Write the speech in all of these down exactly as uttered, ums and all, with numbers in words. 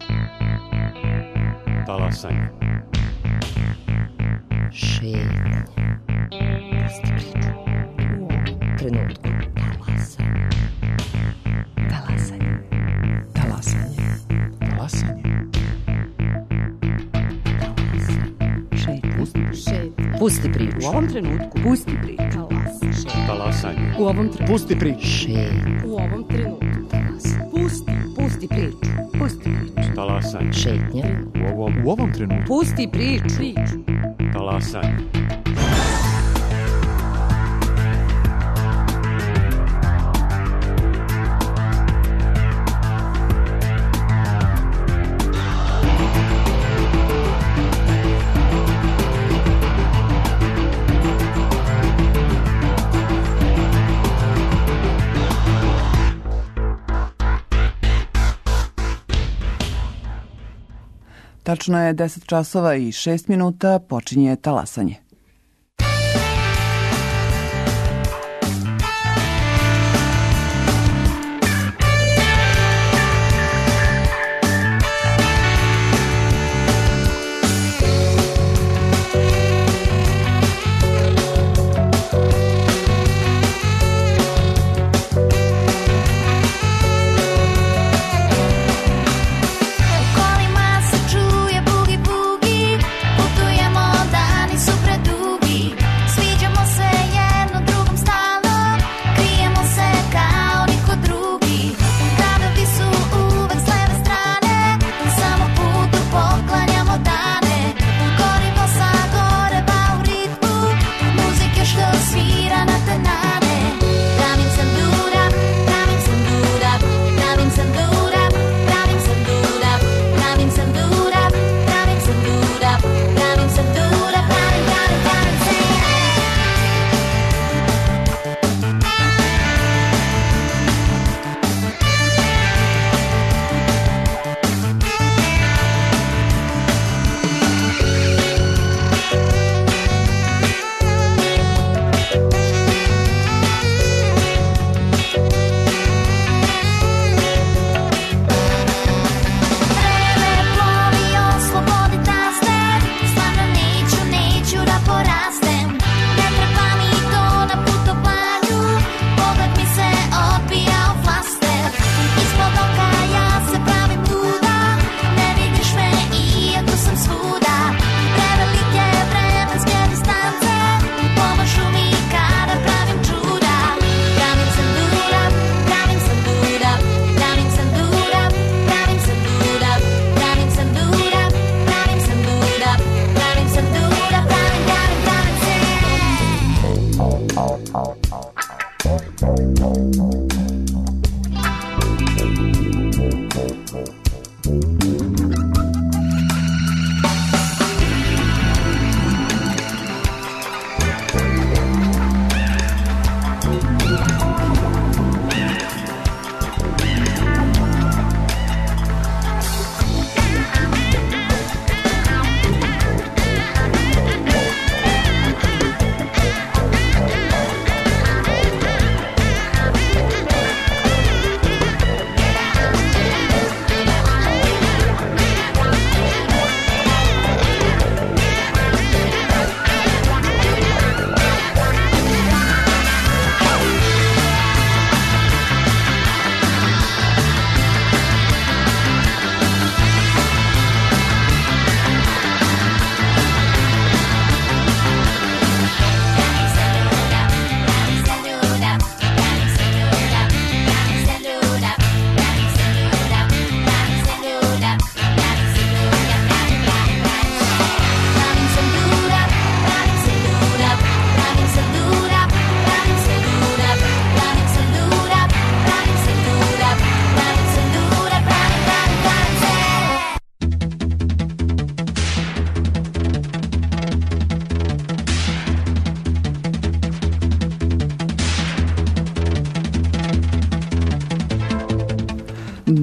Talasanje. Šetnje. Pusti priču. U ovom trenutku. Talasanje. Talasanje. Talasanje. Talasanje. Šetnje. Pusti, Šetnje. Pusti priču. U ovom trenutku. Pusti priču. Talasanje. Talasanje. U ovom trenutku. pusti priču. Šetnje. U ovom trenutku. Talasanje. Pusti. Pusti priču. Pusti priču. Talasanje. Šetnje. U ovom, U ovom trenutku. Pusti priču. Priču. talasanje. Tačno je deset časova i šest minuta, počinje talasanje.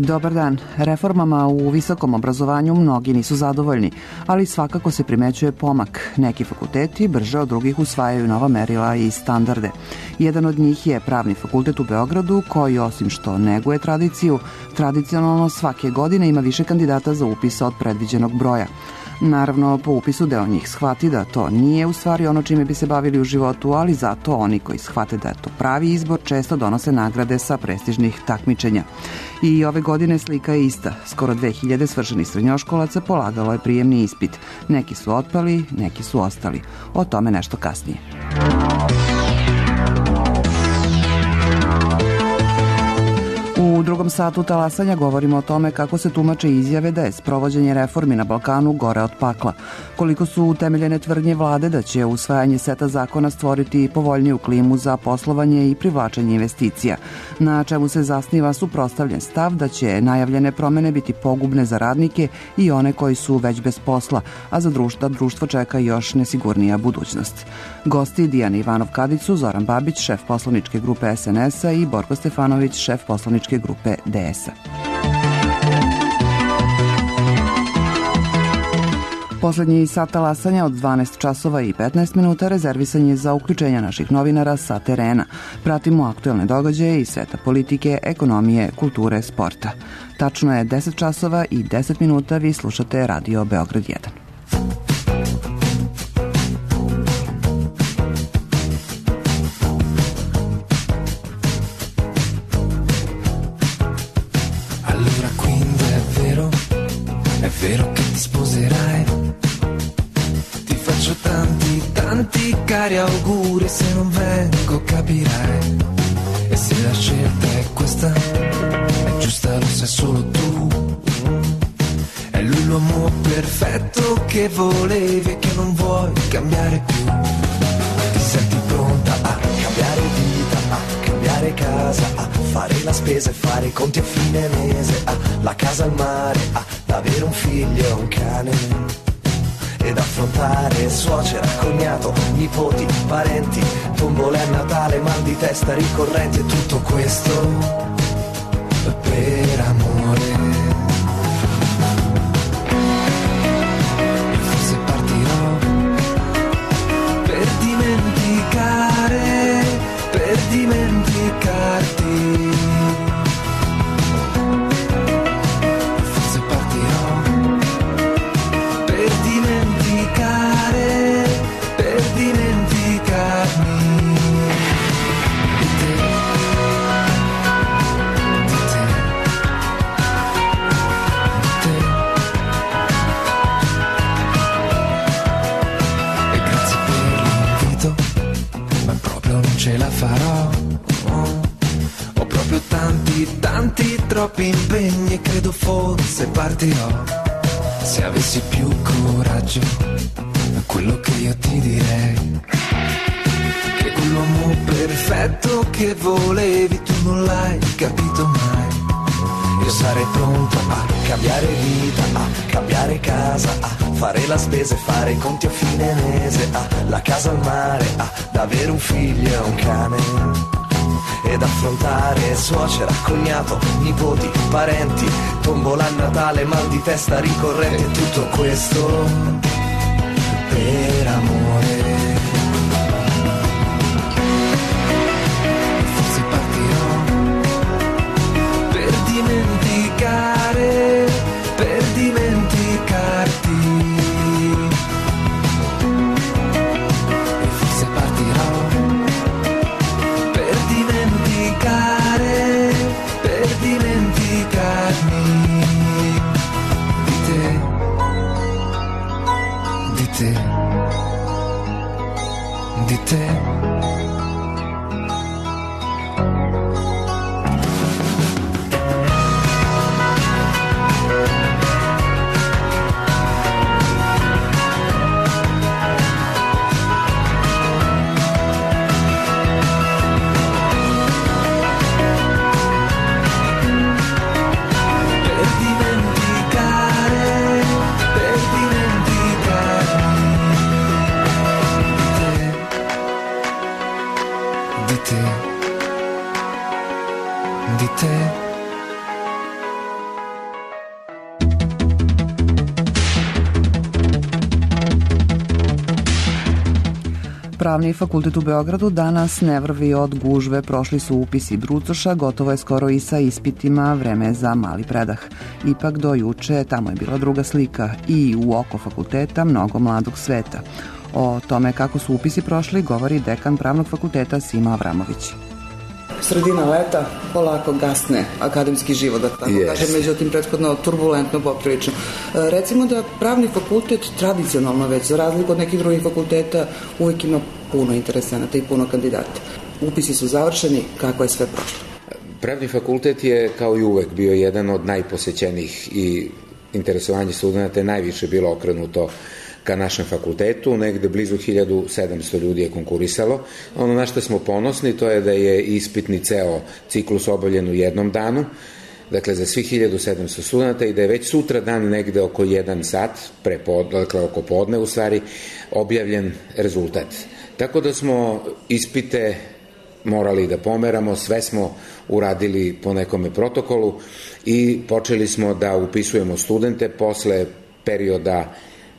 Dobar dan. Reformama u visokom obrazovanju mnogi nisu zadovoljni, ali svakako se primećuje pomak. Neki fakulteti brže od drugih usvajaju nova merila i standarde. Jedan od njih je Pravni fakultet u Beogradu, koji osim što neguje tradiciju, tradicionalno svake godine ima više kandidata za upis od predviđenog broja. Naravno, po upisu deo njih shvati da to nije u stvari ono čime bi se bavili u životu, ali zato oni koji shvate da je to pravi izbor često donose nagrade sa prestižnih takmičenja. I ove godine slika je ista. Skoro dve hiljade svršenih srednjoškolaca polagalo je prijemni ispit. Neki su otpali, neki su ostali. O tome nešto kasnije. U drugom satu talasanja govorimo o tome kako se tumače izjave da je sprovođenje reformi na Balkanu gore od pakla, koliko su utemeljene tvrdnje vlade da će usvajanje seta zakona stvoriti povoljniju klimu za poslovanje i privlačenje investicija, na čemu se zasniva suprotstavljen stav da će najavljene promene biti pogubne za radnike i one koji su već bez posla, a za društvo, društvo čeka još nesigurnija budućnost. Gosti Dijana Ivanov-Kadić su Zoran Babić, šef poslaničke grupe es en es a i Borko Stefanović, šef poslaničke grupe de es a. Poslednji sat talasanja od dvanaest časova i petnaest minuta rezervisan je za uključenja naših novinara sa terena. Pratimo aktuelne događaje iz sveta politike, ekonomije, kulture, sporta. Tačno je deset časova i deset minuta, vi slušate Radio Beograd jedan. È vero che ti sposerai, ti faccio tanti, tanti cari auguri, se non vengo capirai. E se la scelta è questa, è giusta, lo sai solo tu. È lui l'uomo perfetto che volevi e che non vuoi cambiare più. Ti senti pronta a cambiare vita, a cambiare casa, a fare la spesa e fare i conti a fine mese, a la casa al mare, a avere un figlio e un cane ed affrontare suocera, cognato, nipoti, parenti, tombole a Natale, mal di testa ricorrenti e tutto questo per amore. E forse partirò per dimenticare, per dimenticarti. Ce la farò, oh. Ho proprio tanti, tanti, troppi impegni e credo forse partirò. Se avessi più coraggio, quello che io ti direi, che quell'uomo perfetto che volevi tu non l'hai capito mai. Io sarei pronto a cambiare vita, a cambiare casa, a fare la spesa e fare i conti a fine mese, a la casa al mare, ad avere un figlio e un cane ed affrontare suocera, cognato, nipoti, parenti, tombola a Natale, mal di testa ricorrente, tutto questo per amore. Forse partirò per dimenticare, per dimenticarti. E forse partirò per dimenticare, per dimenticarmi di te, di te, di te. Di te, Pravni fakultet u Beogradu danas ne vrvi od gužve, prošli su upisi brucoša, gotovo je skoro i sa ispitima, vreme za mali predah. Ipak do juče tamo je bila druga slika i u oko fakulteta mnogo mladog sveta. O tome kako su upisi prošli govori dekan Pravnog fakulteta Sima Avramović. Sredina leta, polako gasne akademski život, da tako yes. kažem, međutim prethodno turbulentno poprilično. E, recimo da Pravni fakultet tradicionalno već, za razliku od nekih drugih fakulteta, uvijek ima puno interesenata i puno kandidata. Upisi su završeni, kako je sve prošlo? Pravni fakultet je kao i uvek bio jedan od najposećenijih i interesovanje studenta je najviše bilo okrenuto ka našem fakultetu, negde blizu hiljadu sedamsto ljudi je konkurisalo. Ono na što smo ponosni to je da je ispitni ceo ciklus obavljen u jednom danu, dakle za svih hiljadu sedamsto studenta, i da je već sutra dan negde oko jedan sat, prepod, dakle oko podne u stvari, objavljen rezultat. Tako da smo ispite morali da pomeramo, sve smo uradili po nekome protokolu i počeli smo da upisujemo studente posle perioda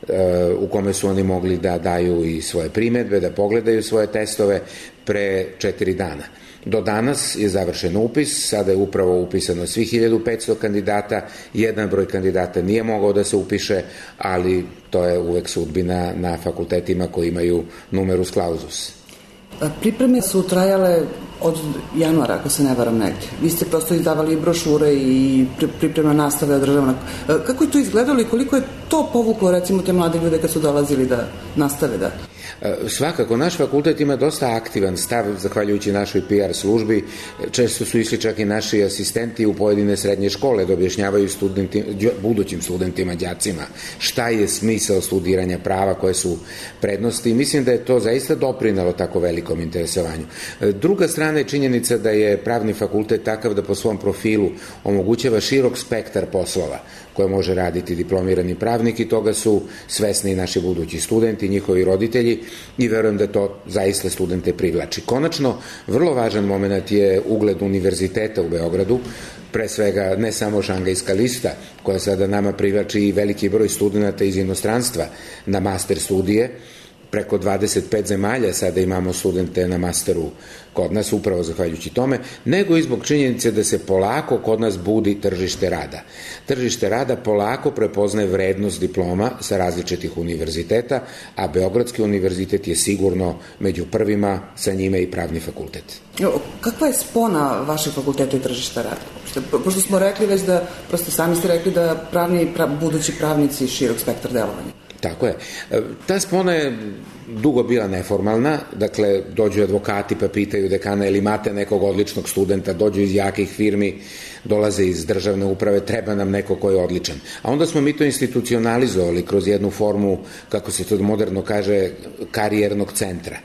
u kome su oni mogli da daju i svoje primedbe, da pogledaju svoje testove pre četiri dana. Do danas je završen upis, sada je upravo upisano svih hiljadu petsto kandidata, jedan broj kandidata nije mogao da se upiše, ali to je uvek sudbina na fakultetima koji imaju numerus clausus. Pripreme su trajale od januara, ako se ne varam negdje. Vi ste prosto izdavali i brošure i priprema nastave održavana. Kako je to izgledalo i koliko je to povuklo, recimo, te mlade ljude kad su dolazili da nastave da... Svakako, naš fakultet ima dosta aktivan stav, zahvaljujući našoj P R službi. Često su išli čak i naši asistenti u pojedine srednje škole da objašnjavaju studenti, budućim studentima, đacima, šta je smisao studiranja prava, koje su prednosti. Mislim da je to zaista doprinelo tako velikom interesovanju. Druga strana je činjenica da je Pravni fakultet takav da po svom profilu omogućava širok spektar poslova koje može raditi diplomirani pravnik, i toga su svesni i naši budući studenti, njihovi roditelji, i verujem da to zaista studente privlači. Konačno, vrlo važan moment je ugled univerziteta u Beogradu, pre svega ne samo šangajska lista, koja sada nama privlači i veliki broj studenta iz inostranstva na master studije. Preko dvadeset pet zemalja sada imamo studente na masteru kod nas, upravo zahvaljujući tome, nego i zbog činjenice da se polako kod nas budi tržište rada. Tržište rada polako prepoznaje vrednost diploma sa različitih univerziteta, a Beogradski univerzitet je sigurno među prvima, sa njime i Pravni fakultet. Kakva je spona vašeg fakulteta i tržišta rada? Pošto smo rekli već da, prosto sami ste rekli da pravni, prav, budući pravnici širok spektar delovanja. Tako je. Ta spona je dugo bila neformalna, dakle, dođu advokati pa pitaju dekana, ili imate nekog odličnog studenta, dođu iz jakih firmi, dolaze iz državne uprave, treba nam neko ko je odličan. A onda smo mi to institucionalizovali kroz jednu formu, kako se to moderno kaže, karijernog centra.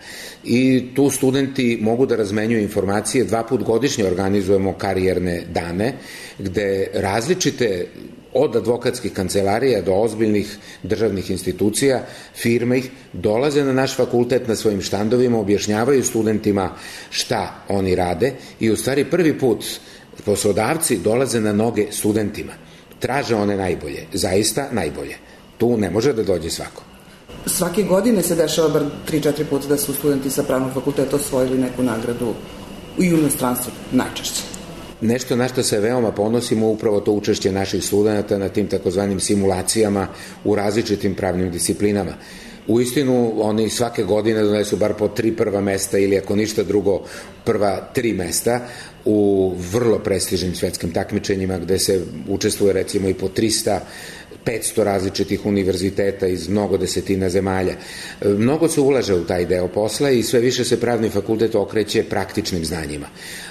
I tu studenti mogu da razmenjuju informacije, dva put godišnje organizujemo karijerne dane, gde različite od advokatskih kancelarija do ozbiljnih državnih institucija, firme ih dolaze na naš fakultet na svojim štandovima, objašnjavaju studentima šta oni rade, i u stvari prvi put poslodavci dolaze na noge studentima. Traže one najbolje, zaista najbolje. Tu ne može da dođe svako. Svake godine se dešava bar tri četiri puta da su studenti sa Pravnog fakulteta osvojili neku nagradu u inostranstvu, najčešće. Nešto na što se veoma ponosimo, upravo to učešće naših studenta na tim takozvanim simulacijama u različitim pravnim disciplinama. Uistinu, oni svake godine donesu bar po tri prva mesta, ili ako ništa drugo, prva tri mesta u vrlo prestižnim svetskim takmičenjima, gde se učestvuje recimo i po trista petsto različitih univerziteta iz mnogo desetina zemalja. Mnogo se ulaže u taj deo posla i sve više se Pravni fakultet okreće praktičnim znanjima.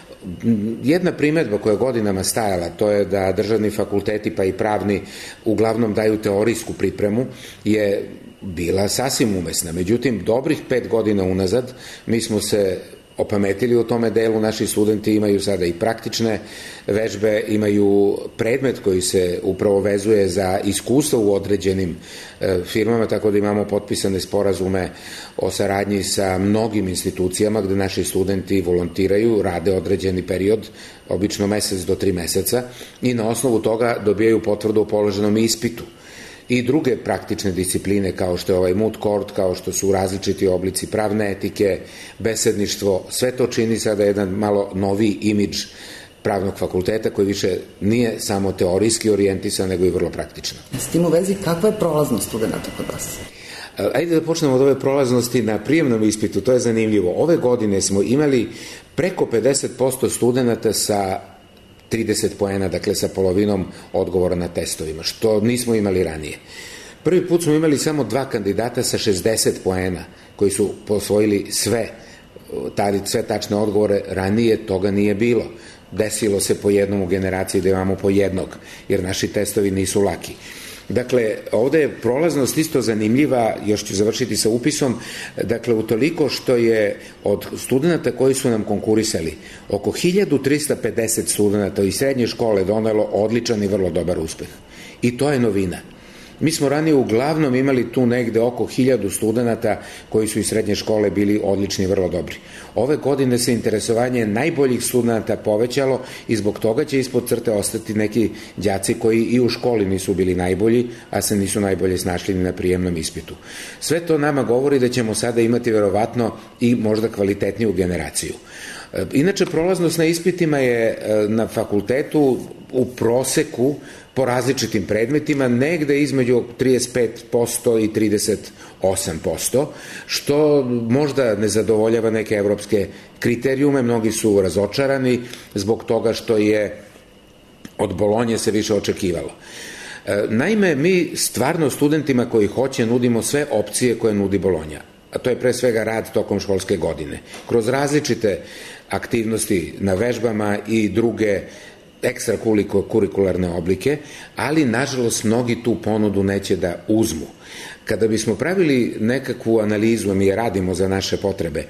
Jedna primedba koja je godinama stajala, to je da državni fakulteti pa i pravni uglavnom daju teorijsku pripremu, je bila sasvim umesna. Međutim, dobrih pet godina unazad mi smo se opametili u tome delu, naši studenti imaju sada i praktične vežbe, imaju predmet koji se upravo vezuje za iskustvo u određenim e, firmama, tako da imamo potpisane sporazume o saradnji sa mnogim institucijama gde naši studenti volontiraju, rade određeni period, obično mesec do tri meseca, i na osnovu toga dobijaju potvrdu o položenom ispitu. i druge praktične discipline kao što je ovaj moot court, kao što su različiti oblici pravne etike, besedništvo, sve to čini sada jedan malo noviji imidž pravnog fakulteta koji više nije samo teorijski orijentisan, nego i vrlo praktično. S tim u vezi, kakva je prolaznost studenta kod vas? Ajde da počnemo od ove prolaznosti na prijemnom ispitu, to je zanimljivo. Ove godine smo imali preko pedeset posto studenta sa trideset poena, dakle sa polovinom odgovora na testovima, što nismo imali ranije. Prvi put smo imali samo dva kandidata sa šezdeset poena, koji su posvojili sve, sve tačne odgovore, ranije toga nije bilo. Desilo se po jednom u generaciji da imamo po jednog, jer naši testovi nisu laki. Dakle, ovde je prolaznost isto zanimljiva, još ću završiti sa upisom, dakle, utoliko što je od studenta koji su nam konkurisali, oko hiljadu trista pedeset studenta iz srednje škole donelo odličan i vrlo dobar uspeh. I to je novina. Mi smo ranije uglavnom imali tu negde oko hiljadu studenta koji su iz srednje škole bili odlični i vrlo dobri. Ove godine se interesovanje najboljih studenta povećalo i zbog toga će ispod crte ostati neki đaci koji i u školi nisu bili najbolji, a se nisu najbolje snašli ni na prijemnom ispitu. Sve to nama govori da ćemo sada imati verovatno i možda kvalitetniju generaciju. Inače, prolaznost na ispitima je na fakultetu u proseku po različitim predmetima negde između trideset pet posto i trideset osam posto, što možda ne zadovoljava neke evropske kriterijume, mnogi su razočarani zbog toga što je od Bolonje se više očekivalo. Naime, mi stvarno studentima koji hoće nudimo sve opcije koje nudi Bolonja, a to je pre svega rad tokom školske godine, kroz različite aktivnosti na vežbama i druge ekstrakurikularne oblike, ali nažalost mnogi tu ponudu neće da uzmu. Kada bismo pravili nekakvu analizu, a mi je radimo za naše potrebe,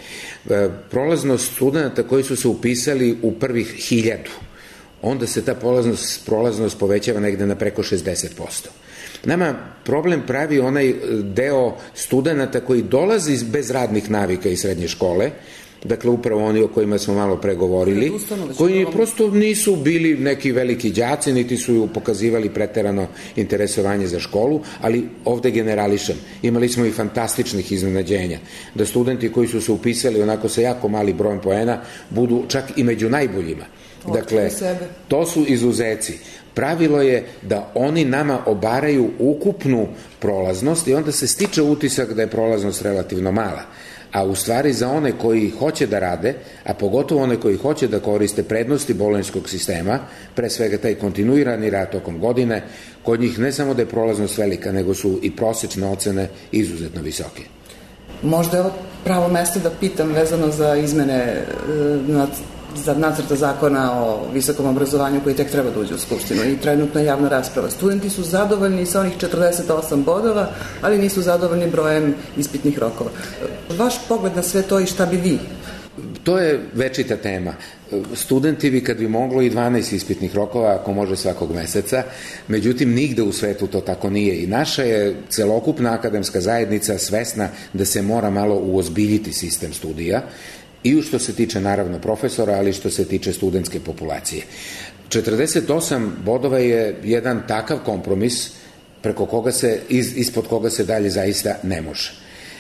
prolaznost studenta koji su se upisali u prvih hiljadu, onda se ta prolaznost, prolaznost povećava negde na preko šezdeset posto. Nama problem pravi onaj deo studenta koji dolazi bez radnih navika iz srednje škole, dakle upravo oni o kojima smo malo pregovorili, koji prosto nisu bili neki veliki đaci, niti su pokazivali preterano interesovanje za školu, ali ovde generališem. Imali smo i fantastičnih iznenađenja, da studenti koji su se upisali onako sa jako mali brojem poena budu čak i među najboljima. Dakle, to su izuzeci. Pravilo je da oni nama obaraju ukupnu prolaznost i onda se stiče utisak da je prolaznost relativno mala. A u stvari za one koji hoće da rade, a pogotovo one koji hoće da koriste prednosti bolonjskog sistema, pre svega taj kontinuirani rad tokom godine, kod njih ne samo da je prolaznost velika, nego su i prosečne ocene izuzetno visoke. Možda je ovo pravo mesto da pitam vezano za izmene na za nacrta zakona o visokom obrazovanju koji tek treba da uđe u Skupštinu i trenutna javna rasprava. Studenti su zadovoljni sa onih četrdeset osam bodova, ali nisu zadovoljni brojem ispitnih rokova. Vaš pogled na sve to i šta bi vi? To je večita tema. Studenti bi kad bi moglo i dvanaest ispitnih rokova, ako može svakog meseca, međutim nigde u svetu to tako nije i naša je celokupna akademska zajednica svesna da se mora malo uozbiljiti sistem studija, i što se tiče naravno profesora, ali što se tiče studentske populacije. četrdeset osam bodova je jedan takav kompromis preko koga se, iz, ispod koga se dalje zaista ne može.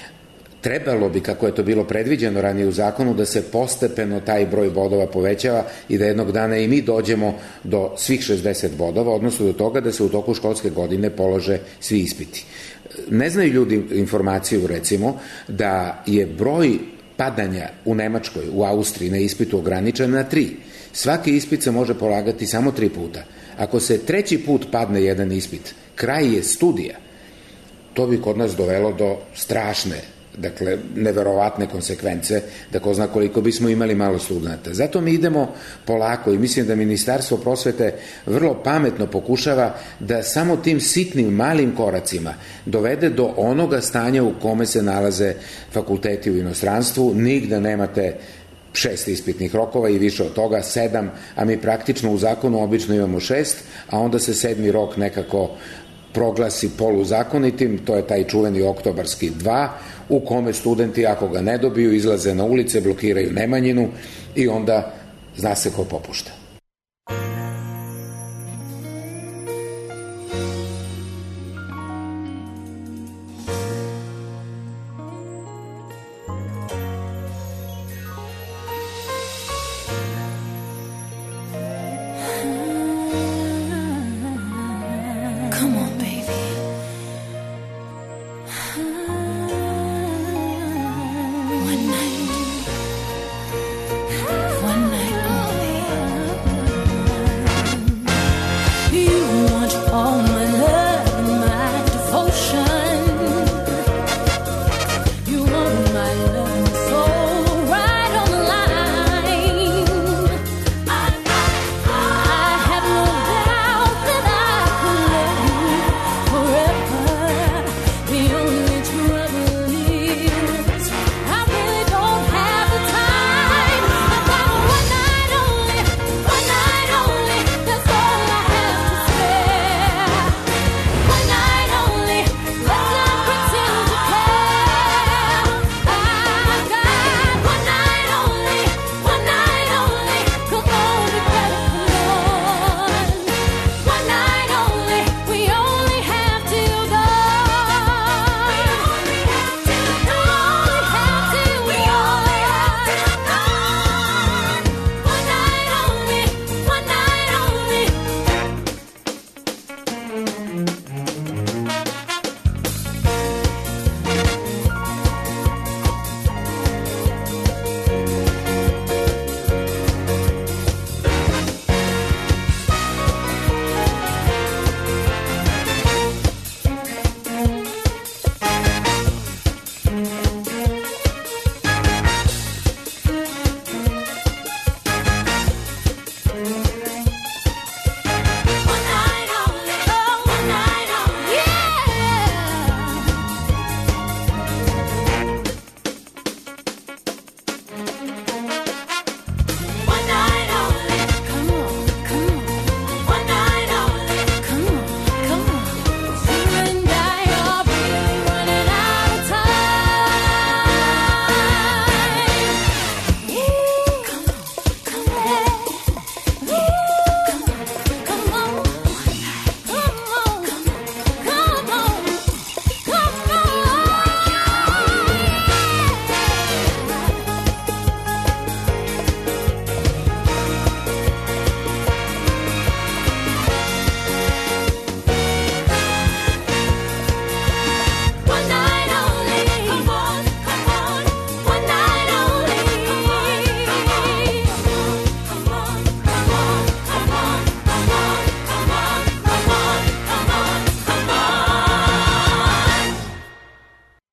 Trebalo bi, kako je to bilo predviđeno ranije u zakonu, da se postepeno taj broj bodova povećava i da jednog dana i mi dođemo do svih šezdeset bodova, odnosno do toga da se u toku školske godine polože svi ispiti. Ne znaju ljudi informaciju, recimo, da je broj padanja u Nemačkoj, u Austriji na ispitu ograničen na tri. Svaki ispit se može polagati samo tri puta. Ako se treći put padne jedan ispit, kraj je studija. To bi kod nas dovelo do strašne, dakle, neverovatne konsekvence, da ko zna koliko bismo imali malo studenta. Zato mi idemo polako i mislim da Ministarstvo prosvete vrlo pametno pokušava da samo tim sitnim, malim koracima dovede do onoga stanja u kome se nalaze fakulteti u inostranstvu. Nigde nemate šest ispitnih rokova i više od toga, sedam, a mi praktično u zakonu obično imamo šest, a onda se sedmi rok nekako proglasi poluzakonitim, to je taj čuveni oktobarski dva, u kome studenti, ako ga ne dobiju, izlaze na ulice, blokiraju Nemanjinu i onda zna se ko popušta.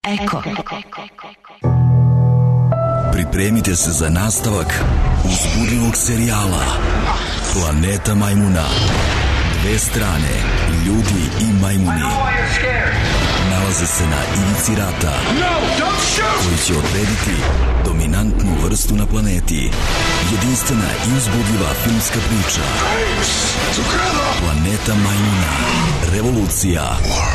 Eko. Pripremite se za nastavak uzbudljivog serijala Planeta majmuna. Dve strane, ljudi i majmuni, nalaze se na ivici rata koji će odrediti dominantnu vrstu na planeti. Jedinstvena i uzbudljiva filmska priča Planeta majmuna. Revolucija.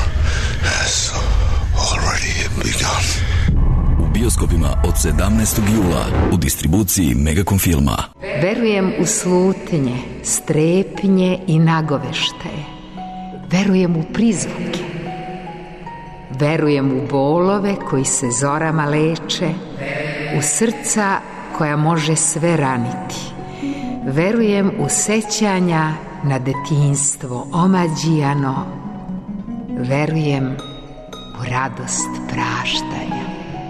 U bioskopima od sedamnaestog jula u distribuciji Megacom filma. Verujem u slutnje, strepnje i nagoveštaje. Verujem u prizvuke. Verujem u bolove koji se zorama leče, u srca koja može sve raniti. Verujem u sećanja na detinjstvo omađijano. Verujem u radost praštanja.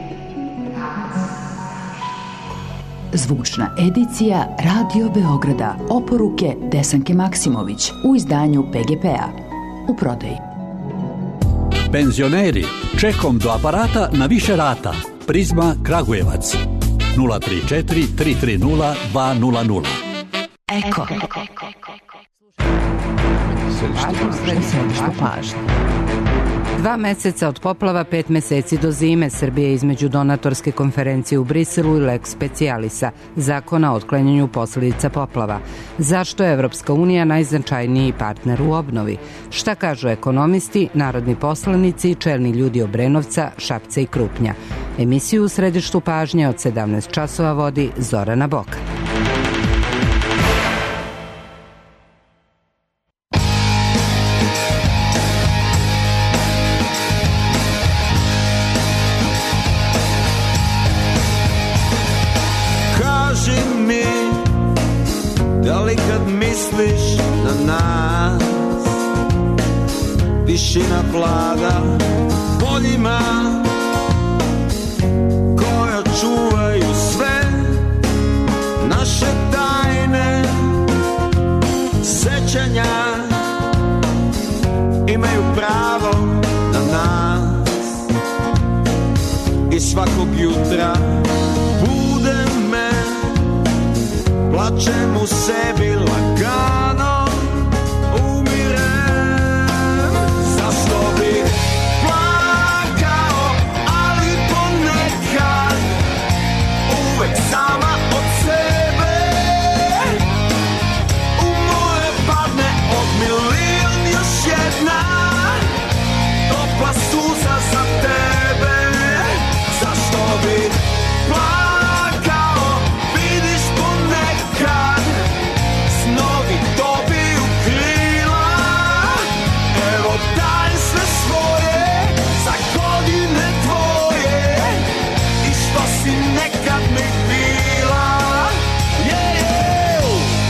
Zvučna edicija Radio Beograda. Oporuke Desanke Maksimović u izdanju P G P-a. U prodaji. Penzioneri, čekom do aparata na više rata. Prizma Kragujevac. nula tri četiri tri tri nula dva nula nula. Eko. Središte pažnje. Dva meseca od poplava, pet meseci do zime. Srbija između donatorske konferencije u Briselu i Lex Specialisa, zakona o otklanjanju posledica poplava. Zašto je Evropska unija najznačajniji partner u obnovi? Šta kažu ekonomisti, narodni poslanici i čelni ljudi Obrenovca, Šapca i Krupnja? Emisiju u središtu pažnje od sedamnaest časova vodi Zorana Bokan. Da li kad misliš na nas tišina vlada poljima koja čuvaju sve naše tajne sećanja, imaju pravo na nas i svakog jutra bude me, plačem u sebi lagano, umirem. Zašto bih plakao, ali ponekad uvek sama od sebe u moje padne od milion još jedna topla suza za tebe. Zašto bih plakao, vidiš ponekad snovi dobiju krila. Evo daj sve svoje za godine tvoje i što si nekad mi bila. Yeah, yeah.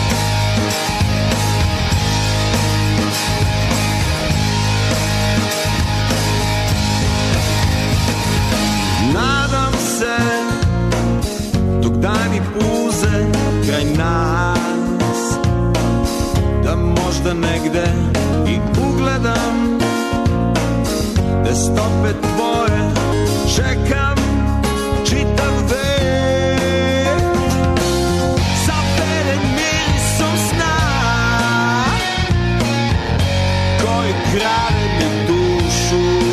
Nadam se dok dani puze kraj nas, da možda negde i ugledam te stope tvoje, čekam čitav vek, zaveren mirisom sna koji krade mi dušu.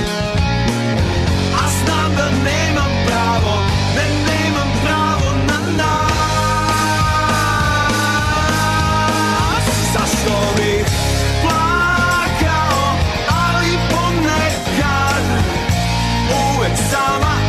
A znam da nemam pravo, ne nemam pravo na nas. Zašto bih plakao, ali ponekad uvek sama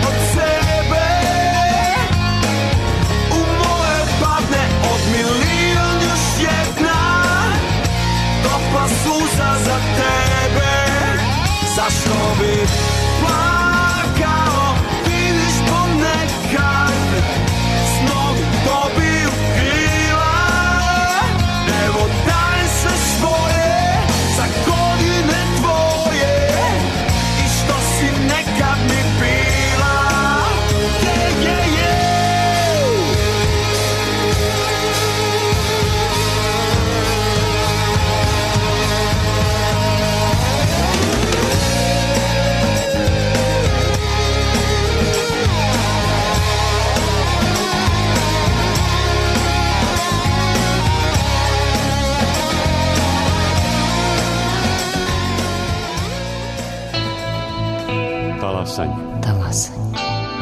Talasanje. Talasanje.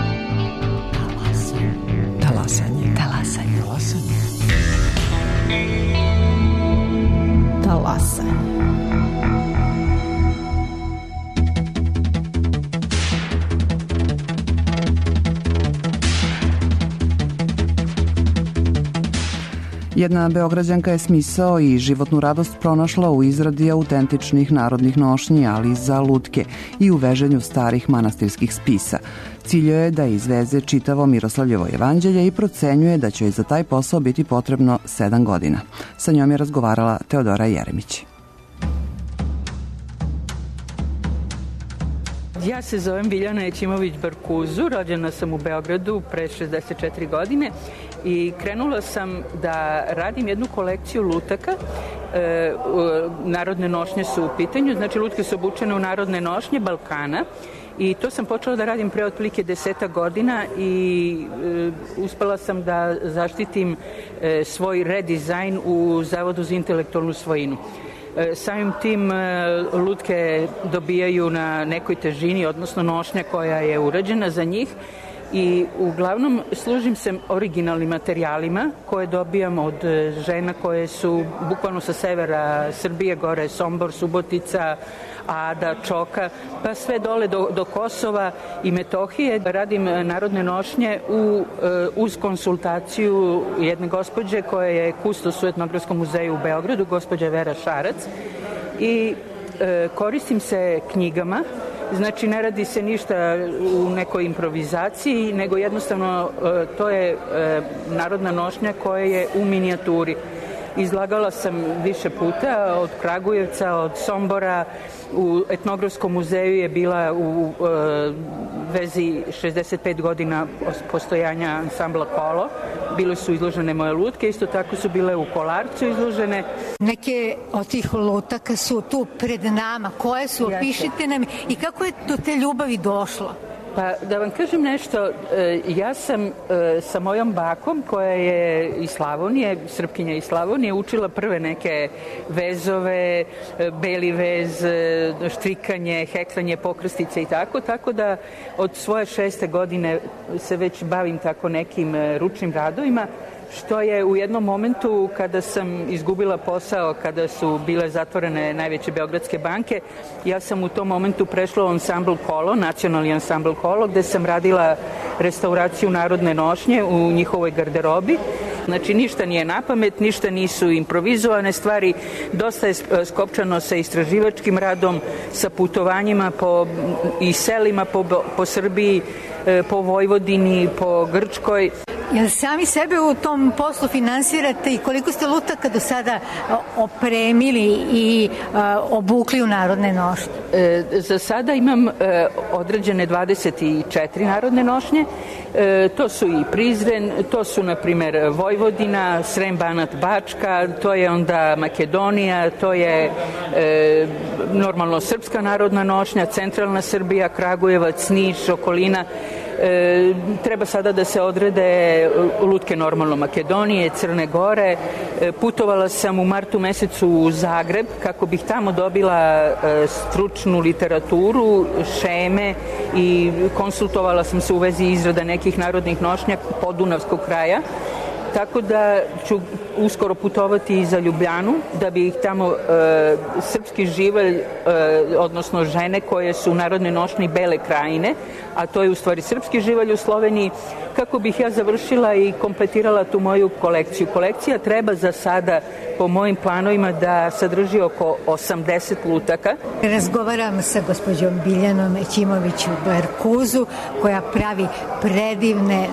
Talasanje. Talasanje. Talasanje. Talasanje. Jedna Beograđanka je smisao i životnu radost pronašla u izradi autentičnih narodnih nošnji, ali za lutke i u veženju starih manastirskih spisa. Cilj je da izveze čitavo Miroslavljevo jevanđelje i procenjuje da će joj za taj posao biti potrebno sedam godina. Sa njom je razgovarala Teodora Jeremić. Ja se zovem Biljana Ećimović-Barkuzu, rođena sam u Beogradu pre šezdeset četiri godine i krenula sam da radim jednu kolekciju lutaka. E, narodne nošnje su u pitanju, znači lutke su obučene u narodne nošnje Balkana i to sam počela da radim pre otprilike deseta godina i e, uspela sam da zaštitim e, svoj redizajn u Zavodu za intelektualnu svojinu. Samim tim lutke dobijaju na nekoj težini, odnosno nošnja koja je urađena za njih i uglavnom služim se originalnim materijalima koje dobijam od žena koje su bukvalno sa severa Srbije, gore Sombor, Subotica, Ada, Čoka, pa sve dole do, do Kosova i Metohije. Radim narodne nošnje u, uz konsultaciju jedne gospođe koja je kustos u Etnografskom muzeju u Beogradu, gospođa Vera Šarac, i e, koristim se knjigama. Znači, ne radi se ništa u nekoj improvizaciji, nego jednostavno e, to je e, narodna nošnja koja je u minijaturi. Izlagala sam više puta, od Kragujevca, od Sombora, u Etnografskom muzeju je bila u e, vezi šezdeset pet godina postojanja ansambla Kolo. Bile su izložene moje lutke, isto tako su bile u Kolarcu izložene. Neke od tih lutaka su tu pred nama. Koje su? Opišite nam i kako je do te ljubavi došlo? Pa da vam kažem nešto, ja sam sa mojom bakom koja je iz Slavonije, Srpkinja iz Slavonije, učila prve neke vezove, beli vez, štrikanje, heklanje, pokrstice i tako, tako da od svoje šeste godine se već bavim tako nekim ručnim radovima, što je u jednom momentu kada sam izgubila posao, kada su bile zatvorene najveće beogradske banke, ja sam u tom momentu prešla u ansambl Kolo, nacionalni ansambl Kolo, gde sam radila restauraciju narodne nošnje u njihovoj garderobi. Znači, ništa nije napamet, ništa nisu improvizovane stvari, dosta je skopčano sa istraživačkim radom, sa putovanjima po, i selima po, po Srbiji, po Vojvodini, po Grčkoj. Jel sami sebe u tom poslu finansirate i koliko ste lutaka do sada opremili i a, obukli u narodne nošnje? E, za sada imam e, određene dvadeset četiri narodne nošnje. E, to su i Prizren, to su na primer Vojvodina, Srem, Banat, Bačka, to je onda Makedonija, to je e, normalno srpska narodna nošnja, centralna Srbija, Kragujevac, Niš, okolina. E, treba sada da se odrede lutke normalno Makedonije, Crne Gore. E, putovala sam u martu mesecu u Zagreb kako bih tamo dobila e, stručnu literaturu, šeme i konsultovala sam se u vezi izrada nekih narodnih nošnja podunavskog kraja. Tako da ću uskoro putovati i za Ljubljanu, da bi ih tamo e, srpski živalj, e, odnosno žene koje su u narodnoj nošnji Bele krajine, a to je u stvari srpski živalj u Sloveniji, kako bih ja završila i kompletirala tu moju kolekciju. Kolekcija treba za sada, po mojim planovima, da sadrži oko osamdeset lutaka. Razgovaram sa gospođom Biljanom Ećimović-Barkuzu, koja pravi predivne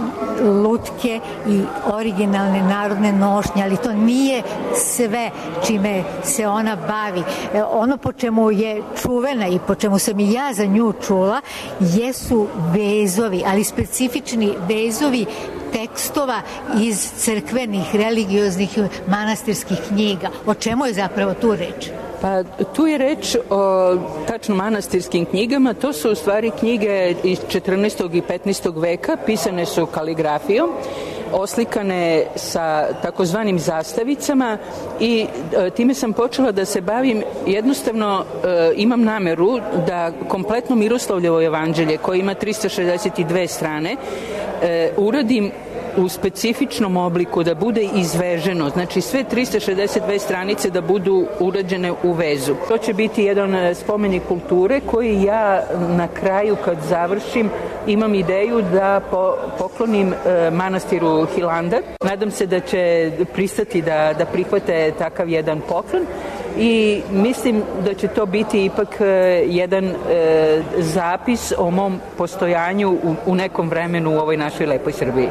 lutke i originalne narodne nošnje, ali to nije sve čime se ona bavi. Ono po čemu je čuvena i po čemu sam i ja za nju čula jesu vezovi, ali specifični vezovi tekstova iz crkvenih, religioznih, manastirskih knjiga. O čemu je zapravo tu reč? Pa tu je reč o tačno manastirskim knjigama. To su u stvari knjige iz četrnaestog i petnaestog veka, pisane su kaligrafijom. oslikane sa takozvanim zastavicama i time sam počela da se bavim. Jednostavno imam nameru da kompletno Miroslavljevo jevanđelje, koje ima trista šezdeset dve strane, uradim u specifičnom obliku, da bude izveženo, znači sve trista šezdeset dve stranice da budu urađene u vezu. To će biti jedan spomenik kulture koji ja na kraju, kad završim, imam ideju da po, poklonim e, manastiru Hilandar. Nadam se da će pristati da, da prihvate takav jedan poklon i mislim da će to biti ipak e, jedan e, zapis o mom postojanju u, u nekom vremenu u ovoj našoj lepoj Srbiji.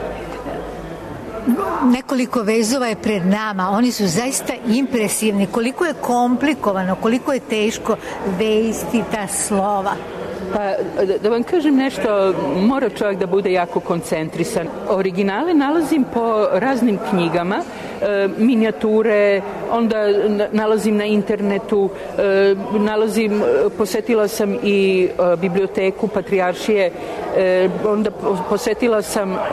Nekoliko vezova je pred nama, oni su zaista impresivni. Koliko je komplikovano, koliko je teško vesti ta slova. Pa, da vam kažem nešto, mora čovjek da bude jako koncentrisan. Originale nalazim po raznim knjigama, e, minijature, onda nalazim na internetu, e, nalazim, posetila sam i e, biblioteku Patrijaršije, e, onda posetila sam e,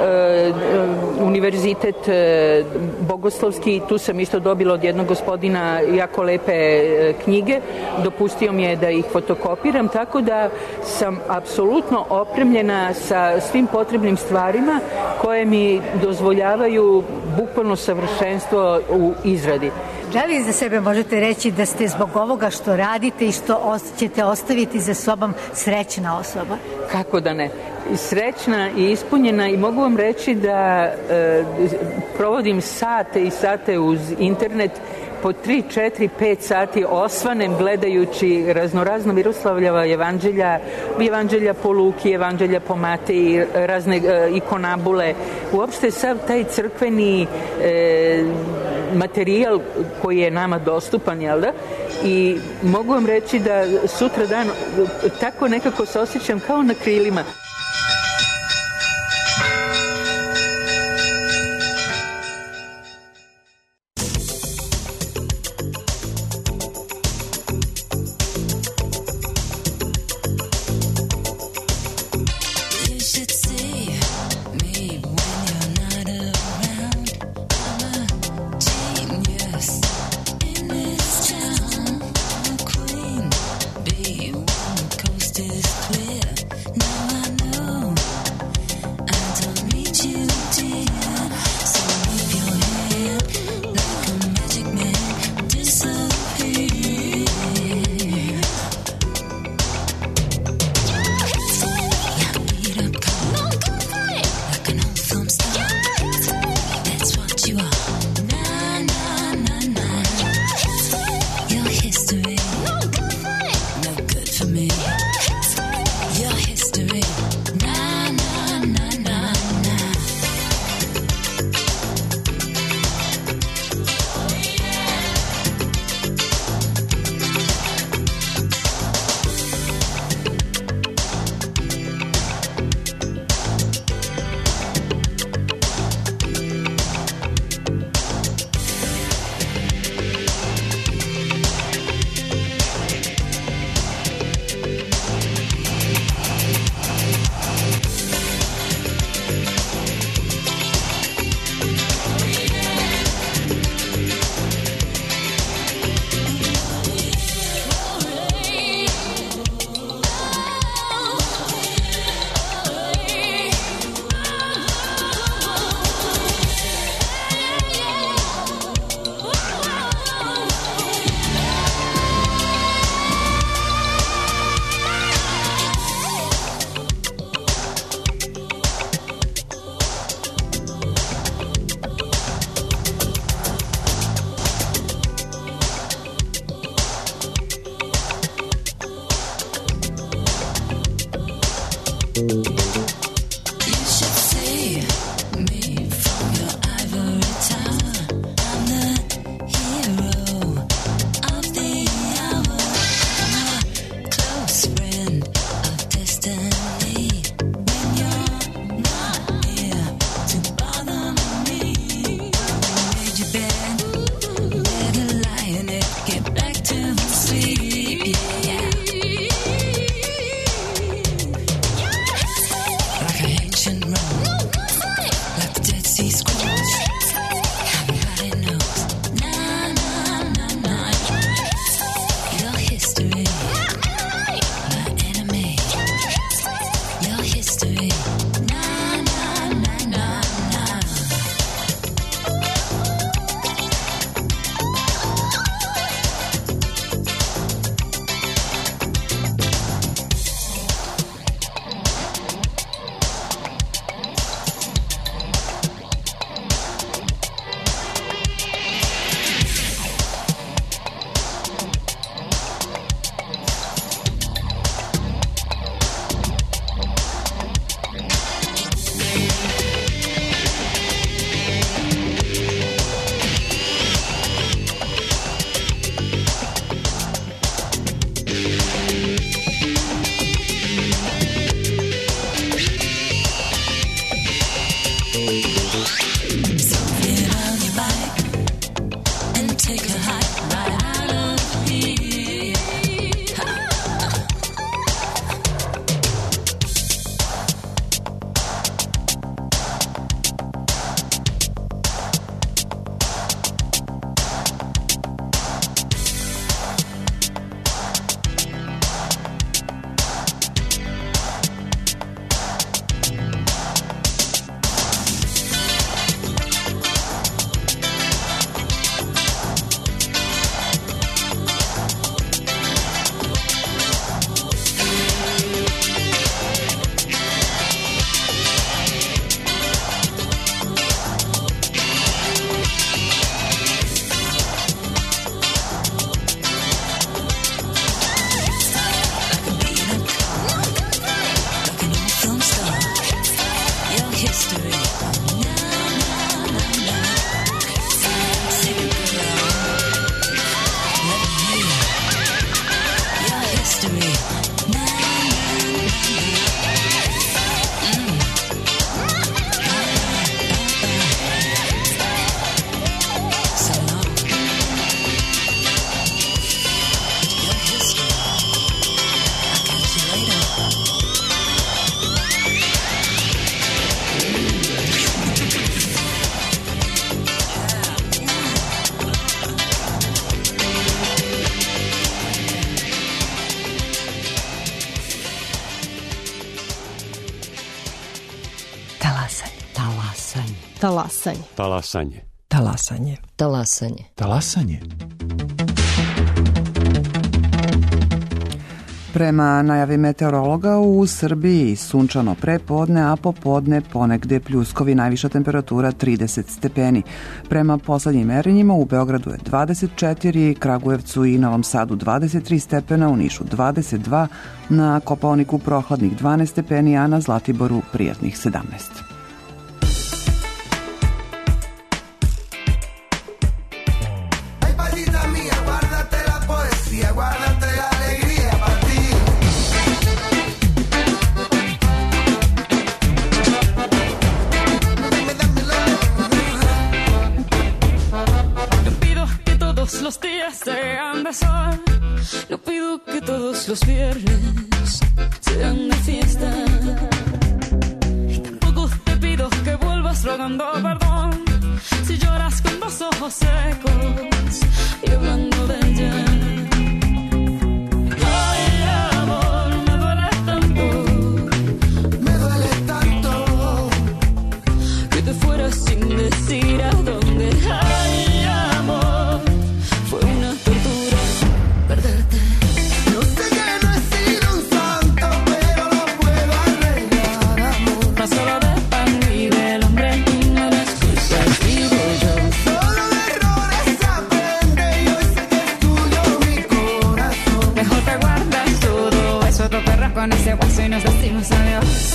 univerzitet e, Bogoslovski, tu sam isto dobila od jednog gospodina jako lepe e, knjige, dopustio mi je da ih fotokopiram, tako da sam apsolutno opremljena sa svim potrebnim stvarima koje mi dozvoljavaju bukvalno savršenstvo u izradi. Da li za sebe možete reći da ste zbog ovoga što radite i što ćete ostaviti za sobom srećna osoba? Kako da ne? Srećna i ispunjena, i mogu vam reći da e, provodim sate i sate uz internet, po tri, četiri, pet sati osvanem gledajući raznorazna Miroslavljeva evanđelja, evanđelja po Luki, evanđelja po Mateji, razne e, ikonabule. Uopšte sav taj crkveni e, materijal koji je nama dostupan, jel da? I mogu vam reći da sutra dan tako nekako se osjećam kao na krilima. mystery. Na, Talasanje. Talasanje. Talasanje. Talasanje. Talasanje. Prema najavi meteorologa u Srbiji sunčano prepodne, a popodne ponegde pljuskovi, najviša temperatura trideset stepeni. Prema poslednjim merenjima u Beogradu je dvadeset četiri, Kragujevcu i Novom Sadu dvadeset tri stepena, u Nišu dvadeset dva, na Kopaoniku prohladnih dvanaest stepeni, a na Zlatiboru prijatnih sedamnaest. Los días sean de sol, no pido que todos los viernes sean de fiesta. Y tampoco te pido que vuelvas rogando perdón si lloras con los ojos secos y hablando de ella. Ay, amor, me duele tanto, me duele tanto que te fueras sin decir a dónde. Ay, amor, fue una tortura perderte. Yo sé que no he sido un santo, pero lo puedo arreglar, amor. No solo de pan vive el hombre, no de excusas vivo yo. Solo de errores se aprende y hoy sé que es tuyo mi corazón. Mejor te guardas todo eso, tu perra con ese hueso y nos decimos adiós.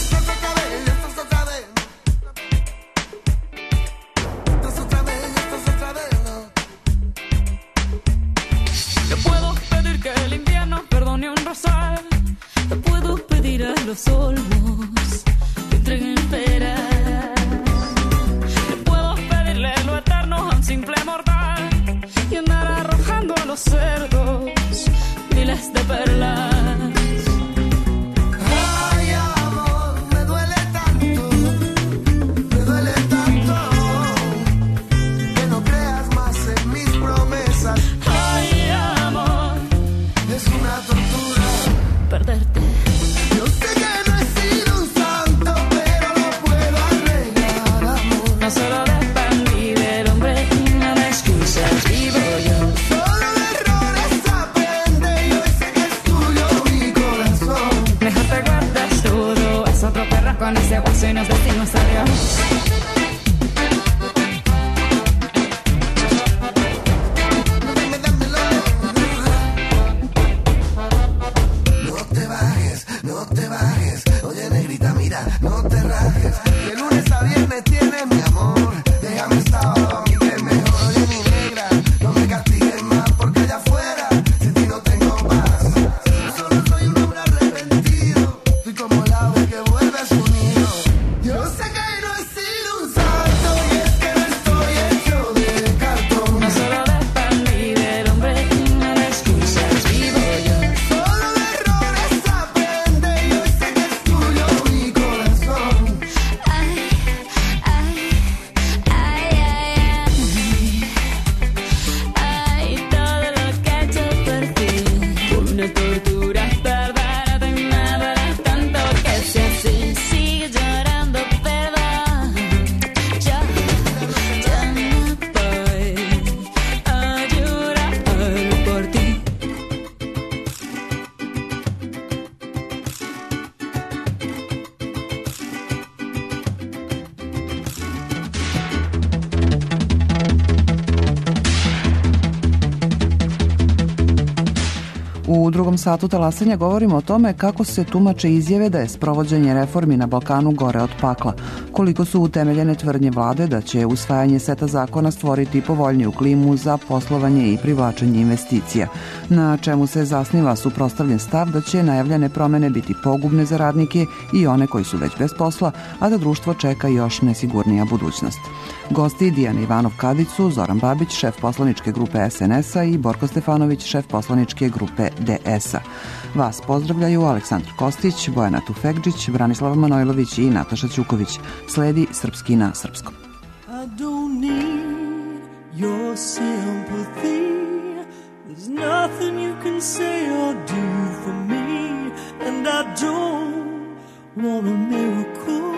Te puedo pedir a los olmos que entreguen peras. Te puedo pedirle lo eterno a un simple mortal y andar arrojando a los cerdos miles de perlas. Ay, amor, me duele tanto, me duele tanto que no creas más en mis promesas. Ay, amor, es una tortura perderte. Yo sé que no he sido U drugom satu talasanja govorimo o tome kako se tumače izjave da je sprovođenje reformi na Balkanu gore od pakla, koliko su utemeljene tvrdnje vlade da će usvajanje seta zakona stvoriti povoljniju klimu za poslovanje i privlačenje investicija, na čemu se zasniva suprotstavljen stav da će najavljene promene biti pogubne za radnike i one koji su već bez posla, a da društvo čeka još nesigurnija budućnost. Gosti Dijana Ivanov-Kadić su Zoran Babić, šef poslaničke grupe es en es a i Borko Stefanović, šef poslaničke grupe de es a. Vas pozdravljaju Aleksandar Kostić, Bojana Tufekđić, Branislava Manojlović i Nataša Ćuković. Sledi Srpski na srpskom. I don't need your sympathy. There's nothing you can say or do for me. And I don't want a miracle.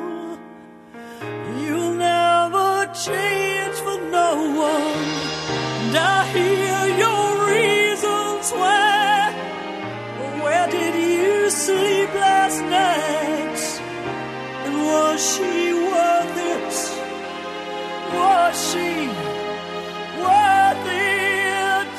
You'll never change for no one. And I hear your reasons why. Where did you sleep last night? And was she worth it? Was she worth it?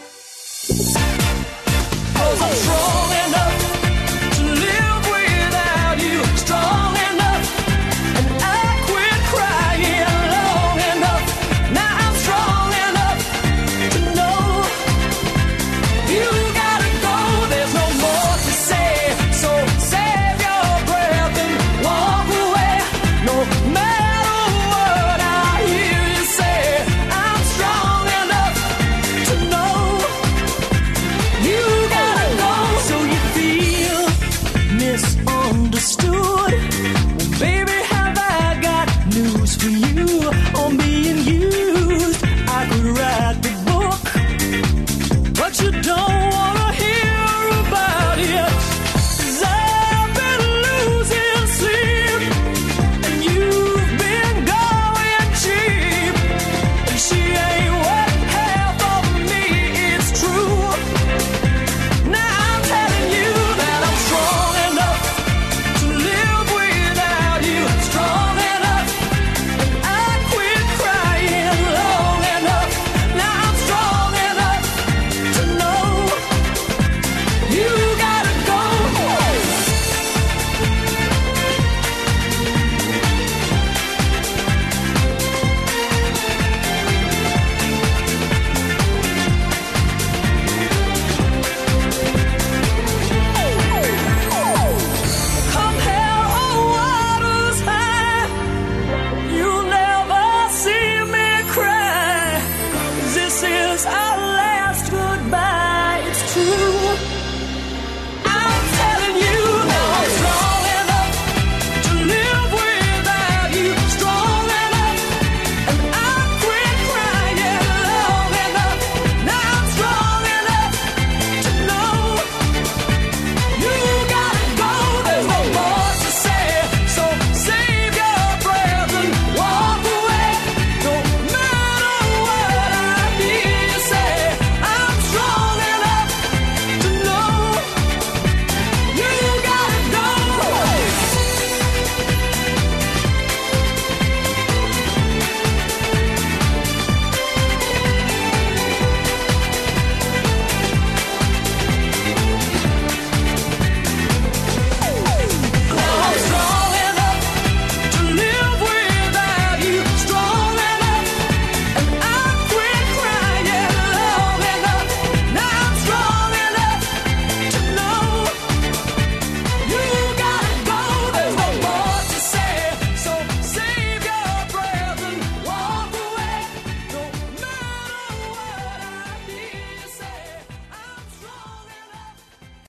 'Cause I'm strong enough to live without you. Strong enough, and I quit crying long enough. Now I'm strong enough to know you gotta go. There's no more to say, so save your breath and walk away. No matter what I hear you say, I'm strong enough to know you gotta go. So you feel misunderstood? Well, baby, have I got news for you? On being used, I could write the book, but you don't